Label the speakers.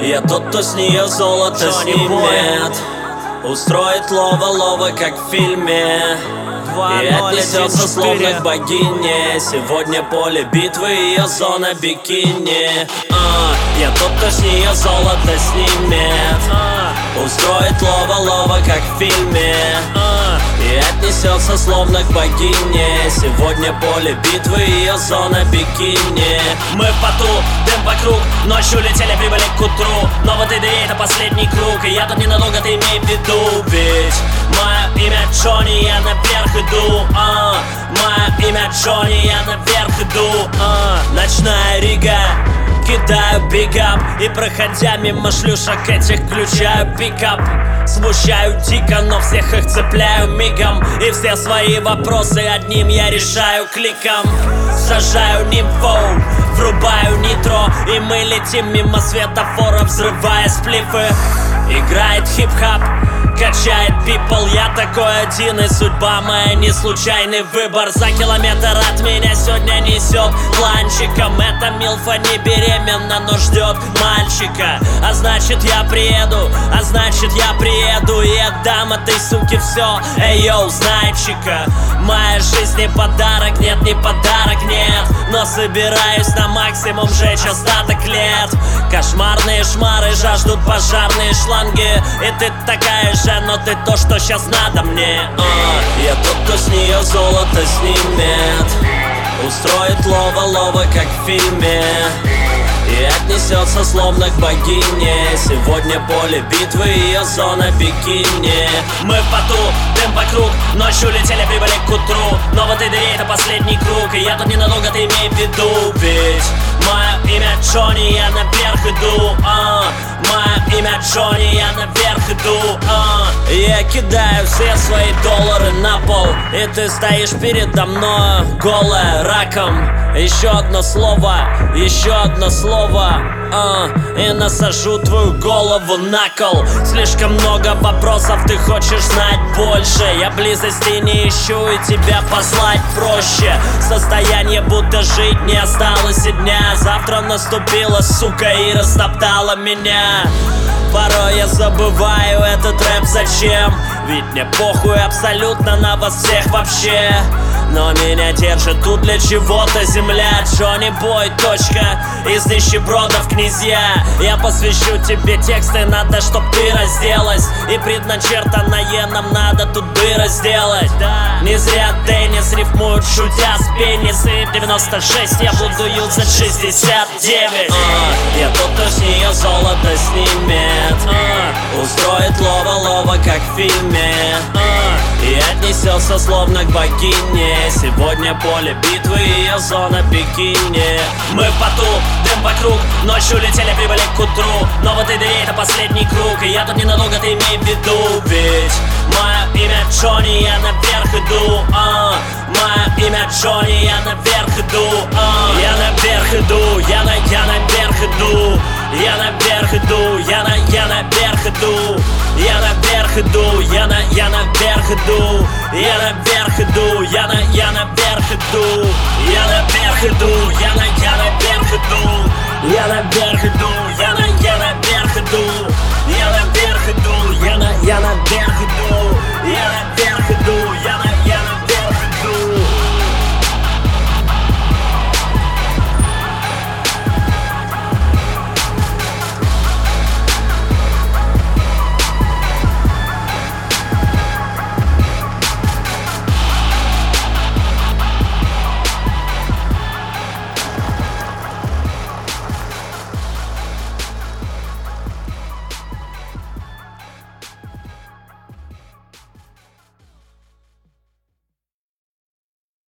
Speaker 1: Я тот, кто с нее золото снимет, устроит лова-лова, как в фильме, и отнесется словно к богине. Сегодня поле битвы, ее зона бикини. Я тот, кто с нее золото снимет, устроит лова-лова, как в фильме, и отнесется словно к богине. Сегодня поле битвы, ее зона бикини. Мы в поту, дым вокруг, ночью летели, прибыли к утру. Но вот идея — это последний круг, и я тут ненадолго, ты имей в виду. Ведь мое имя Джонни, я наверх иду. Мое имя Джонни, я наверх иду. Ночная Рига, кидаю пикап, и проходя мимо шлюшек этих включаю пикап. Смущаю дико, но всех их цепляю мигом, и все свои вопросы одним я решаю кликом. Сажаю нимфу, врубаю нитро, и мы летим мимо светофора, взрывая сплифы. Играет хип-хап, качает people. Я такой один, и судьба моя не случайный выбор. За километр от меня сегодня несет планчиком. Эта милфа не беременна, но ждет мальчика. А значит я приеду, а значит я приеду, и отдам этой суке все. Эй, йоу, знайчика, моя жизнь не подарок, нет, не подарок, нет. Но собираюсь на максимум жечь остаток лет. Кошмарные шмары жаждут пожарные шланги, и ты такая же, но ты то, что сейчас надо мне. Я тот, кто с нее золото снимет, устроит лова-лова, как в фильме, и отнесется словно к богине. Сегодня поле битвы, ее зона бикини. Мы в поту, дым вокруг, ночью летели, прибыли к утру. Но вот идея — это последний круг, и я тут ненадолго, ты имей в виду. Ведь мое имя Джонни, я наверх иду. Мое имя Джонни, я наверх иду. Я кидаю все свои доллары на пол, и ты стоишь передо мной голая раком. Еще одно слово, еще одно слово, и насажу твою голову на кол. Слишком много вопросов, ты хочешь знать больше. Я близости не ищу, и тебя послать проще. Состояние, будто жить не осталось и дня. Завтра наступила, сука, и растоптала меня. Порой я забываю этот рэп зачем, ведь мне похуй абсолютно на вас всех вообще. Но меня держит тут для чего-то земля. Джонни Бой, точка, из нищебродов князья. Я посвящу тебе тексты, надо, чтоб ты разделась, и предначертанное нам надо тут дыры сделать. Не зря Деннис рифмует, шутя с пенисы. 96 я буду юзать 69. Я тот, кто с нее золото снимет, устроит лова-лова, как в фильме, и отнесется словно к богине. Сегодня поле битвы, ее зона бикини. Мы в поту, дым вокруг, ночью летели, прибыли к утру. Но вот идея — это последний круг, и я тут ненадолго, ты имей в виду. Ведь мое имя Джонни, я наверх иду. Мое имя Джонни, я наверх иду. Я наверх иду, я наверх иду. Я наверх иду, я наверх иду. Я наверх иду, я наверх иду. Я наверх иду, я наверх иду. Я наверх иду, я наверх иду.